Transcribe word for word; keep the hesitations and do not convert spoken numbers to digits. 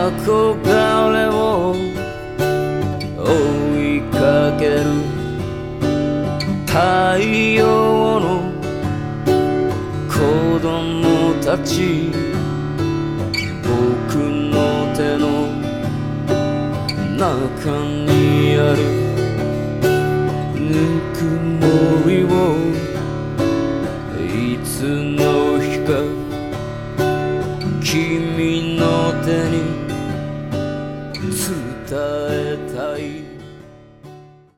憧れを追いかける太陽の子供たち、僕の手の中にあるぬくもりをいつの日か君の手に伝えた